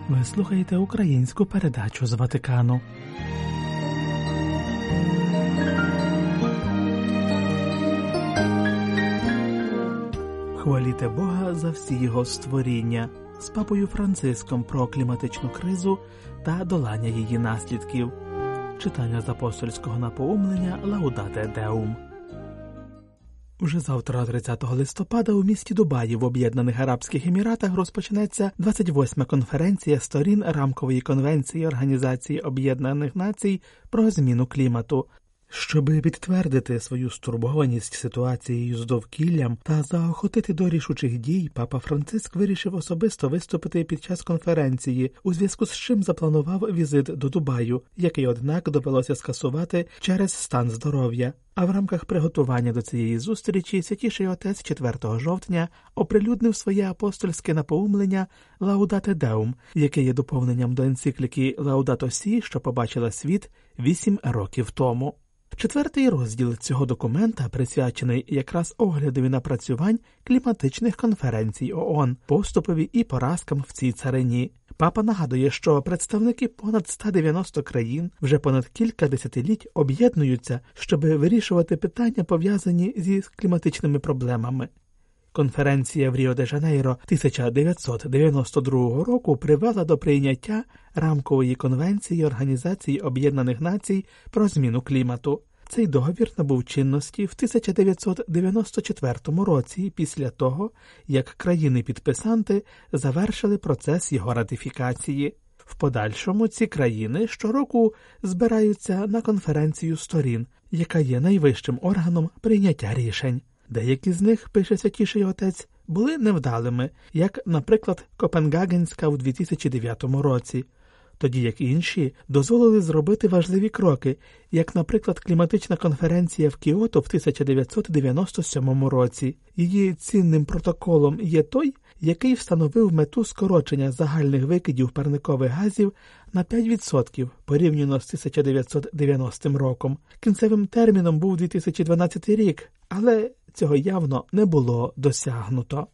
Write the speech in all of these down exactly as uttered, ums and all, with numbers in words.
Ви слухаєте українську передачу з Ватикану. Хваліте Бога за всі його створіння з папою Франциском про кліматичну кризу та долання її наслідків. Читання з апостольського напоумлення «Лаудате Деум». Уже завтра, тридцятого листопада, у місті Дубаї в Об'єднаних Арабських Еміратах розпочнеться двадцять восьма конференція сторін Рамкової конвенції Організації Об'єднаних Націй про зміну клімату. Щоби підтвердити свою стурбованість ситуацією з довкіллям та заохотити до рішучих дій, папа Франциск вирішив особисто виступити під час конференції, у зв'язку з чим запланував візит до Дубаю, який, однак, довелося скасувати через стан здоров'я. А в рамках приготування до цієї зустрічі Святіший Отець четвертого жовтня оприлюднив своє апостольське напоумлення «Лаудате Деум», яке є доповненням до енцикліки «Лаудато Сі», що побачила світ вісім років тому. Четвертий розділ цього документа присвячений якраз оглядові напрацювань кліматичних конференцій ООН, поступові і поразкам в цій царині. Папа нагадує, що представники понад ста дев'яноста країн вже понад кілька десятиліть об'єднуються, щоб вирішувати питання, пов'язані зі кліматичними проблемами. Конференція в Ріо-де-Жанейро тисяча дев'ятсот дев'яносто другого року привела до прийняття Рамкової конвенції Організації Об'єднаних Націй про зміну клімату. Цей договір набув чинності в тисяча дев'ятсот дев'яносто четвертому році, після того, як країни-підписанти завершили процес його ратифікації. В подальшому ці країни щороку збираються на конференцію сторін, яка є найвищим органом прийняття рішень. Деякі з них, пише Святіший Отець, були невдалими, як, наприклад, Копенгагенська у дві тисячі дев'ятому році, тоді як інші дозволили зробити важливі кроки, як, наприклад, кліматична конференція в Кіото в тисяча дев'ятсот дев'яносто сьомому році. Її цінним протоколом є той, який встановив мету скорочення загальних викидів парникових газів на п'ять відсотків порівняно з тисяча дев'ятсот дев'яностим роком. Кінцевим терміном був дві тисячі дванадцятий рік, але цього явно не було досягнуто.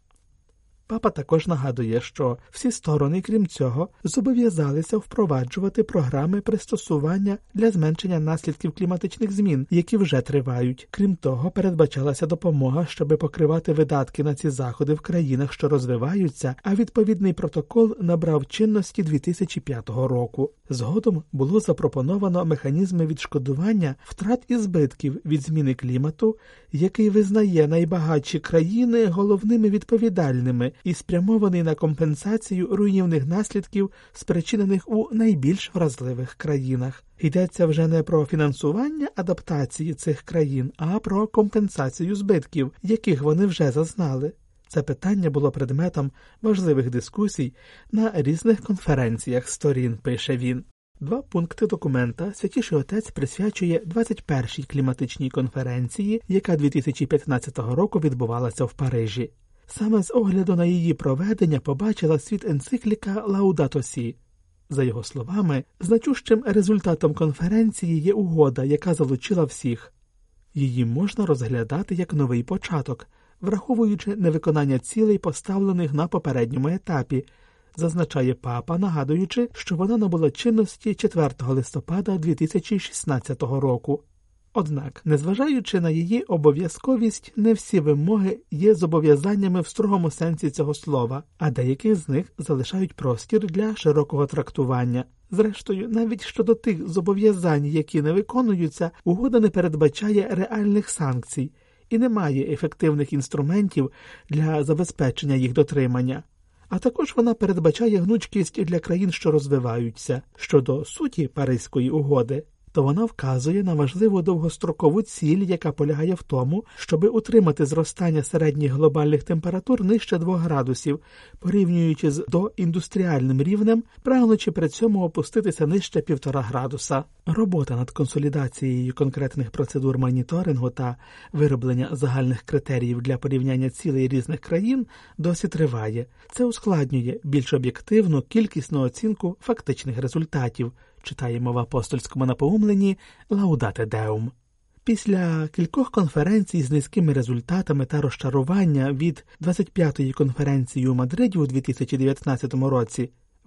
Папа також нагадує, що всі сторони, крім цього, зобов'язалися впроваджувати програми пристосування для зменшення наслідків кліматичних змін, які вже тривають. Крім того, передбачалася допомога, щоб покривати видатки на ці заходи в країнах, що розвиваються, а відповідний протокол набрав чинності дві тисячі п'ятого року. Згодом було запропоновано механізми відшкодування втрат і збитків від зміни клімату, який визнає найбагатші країни головними відповідальними і спрямований на компенсацію руйнівних наслідків, спричинених у найбільш вразливих країнах. Йдеться вже не про фінансування адаптації цих країн, а про компенсацію збитків, яких вони вже зазнали. Це питання було предметом важливих дискусій на різних конференціях сторін, пише він. Два пункти документа Святіший Отець присвячує двадцять першій кліматичній конференції, яка дві тисячі п'ятнадцятого року відбувалася в Парижі. Саме з огляду на її проведення побачила світ енцикліка «Лаудато Сі». За його словами, значущим результатом конференції є угода, яка залучила всіх. Її можна розглядати як новий початок, враховуючи невиконання цілей, поставлених на попередньому етапі, зазначає папа, нагадуючи, що вона набула чинності четвертого листопада дві тисячі шістнадцятого року. Однак, незважаючи на її обов'язковість, не всі вимоги є зобов'язаннями в строгому сенсі цього слова, а деякі з них залишають простір для широкого трактування. Зрештою, навіть щодо тих зобов'язань, які не виконуються, угода не передбачає реальних санкцій і не має ефективних інструментів для забезпечення їх дотримання. А також вона передбачає гнучкість для країн, що розвиваються. Щодо суті Паризької угоди, то вона вказує на важливу довгострокову ціль, яка полягає в тому, щоби утримати зростання середніх глобальних температур нижче двох градусів, порівнюючи з доіндустріальним рівнем, прагнучи при цьому опуститися нижче півтора градуса. Робота над консолідацією конкретних процедур моніторингу та вироблення загальних критеріїв для порівняння цілей різних країн досі триває. Це ускладнює більш об'єктивну кількісну оцінку фактичних результатів, читаємо в апостольському напоумленні «Лаудате Деум». Після кількох конференцій з низькими результатами та розчарування від двадцять п'ятої конференції у Мадриді у дві тисячі дев'ятнадцятому році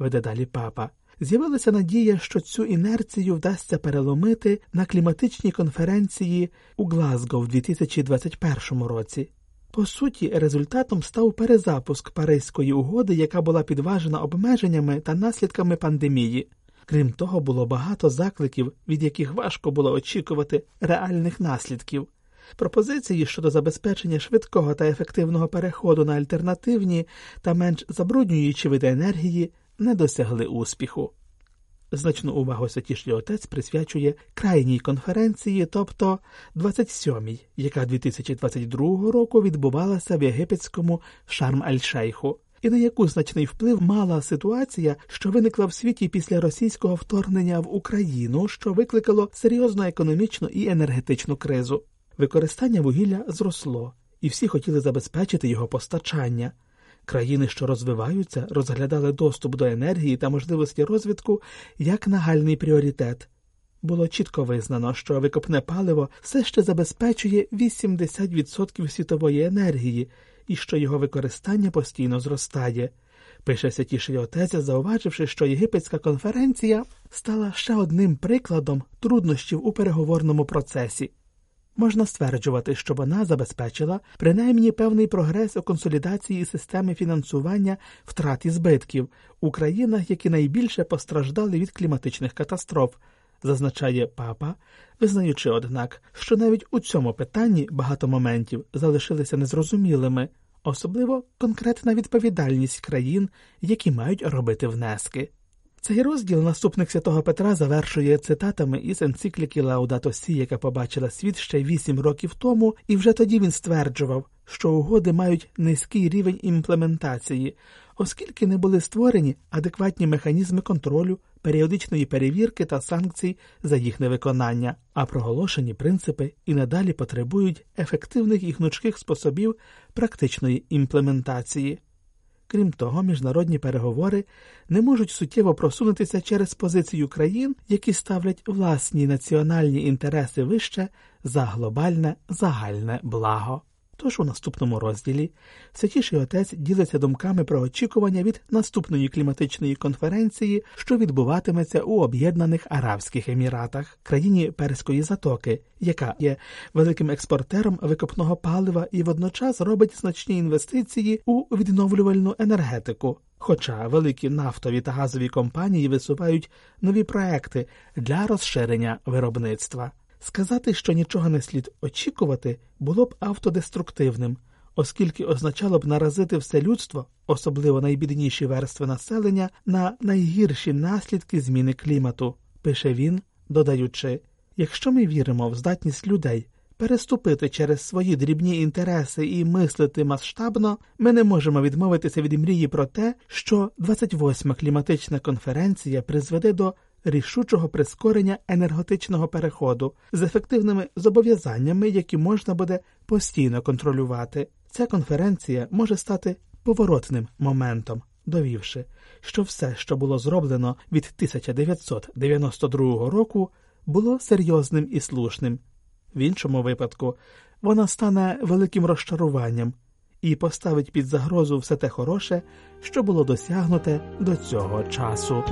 веде далі папа. З'явилася надія, що цю інерцію вдасться переломити на кліматичній конференції у Глазго в дві тисячі двадцять першому році. По суті, результатом став перезапуск Паризької угоди, яка була підважена обмеженнями та наслідками пандемії. Крім того, було багато закликів, від яких важко було очікувати реальних наслідків. Пропозиції щодо забезпечення швидкого та ефективного переходу на альтернативні та менш забруднюючі види енергії не досягли успіху. Значну увагу Святіший Отець присвячує крайній конференції, тобто двадцять сьомій, яка дві тисячі двадцять другого року відбувалася в єгипетському Шарм-ель-Шейху, і на яку значний вплив мала ситуація, що виникла в світі після російського вторгнення в Україну, що викликало серйозну економічну і енергетичну кризу. Використання вугілля зросло, і всі хотіли забезпечити його постачання. Країни, що розвиваються, розглядали доступ до енергії та можливості розвитку як нагальний пріоритет. Було чітко визнано, що викопне паливо все ще забезпечує вісімдесят відсотків світової енергії і що його використання постійно зростає. Пише Святіший Отець, зауваживши, що єгипетська конференція стала ще одним прикладом труднощів у переговорному процесі. Можна стверджувати, що вона забезпечила принаймні певний прогрес у консолідації системи фінансування втрат і збитків у країнах, які найбільше постраждали від кліматичних катастроф, зазначає папа, визнаючи, однак, що навіть у цьому питанні багато моментів залишилися незрозумілими, особливо конкретна відповідальність країн, які мають робити внески. Цей розділ наступник Святого Петра завершує цитатами із енцикліки Лаудато Сі, яка побачила світ ще вісім років тому, і вже тоді він стверджував, що угоди мають низький рівень імплементації, оскільки не були створені адекватні механізми контролю, періодичної перевірки та санкцій за їх невиконання, а проголошені принципи і надалі потребують ефективних і гнучких способів практичної імплементації. Крім того, міжнародні переговори не можуть суттєво просунутися через позицію країн, які ставлять власні національні інтереси вище за глобальне загальне благо. Тож у наступному розділі Святіший Отець ділиться думками про очікування від наступної кліматичної конференції, що відбуватиметься у Об'єднаних Арабських Еміратах, країні Перської затоки, яка є великим експортером викопного палива і водночас робить значні інвестиції у відновлювальну енергетику. Хоча великі нафтові та газові компанії висувають нові проекти для розширення виробництва. Сказати, що нічого не слід очікувати, було б автодеструктивним, оскільки означало б наразити все людство, особливо найбідніші верстви населення, на найгірші наслідки зміни клімату, пише він, додаючи, якщо ми віримо в здатність людей переступити через свої дрібні інтереси і мислити масштабно, ми не можемо відмовитися від мрії про те, що двадцять восьма кліматична конференція призведе до рішучого прискорення енергетичного переходу з ефективними зобов'язаннями, які можна буде постійно контролювати. Ця конференція може стати поворотним моментом, довівши, що все, що було зроблено від тисяча дев'ятсот дев'яносто другого року, було серйозним і слушним. В іншому випадку вона стане великим розчаруванням і поставить під загрозу все те хороше, що було досягнуте до цього часу.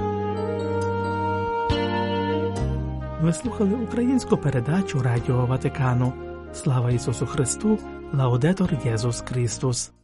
Ви слухали українську передачу Радіо Ватикану. Слава Ісусу Христу! Лаудетор Єсус Христос!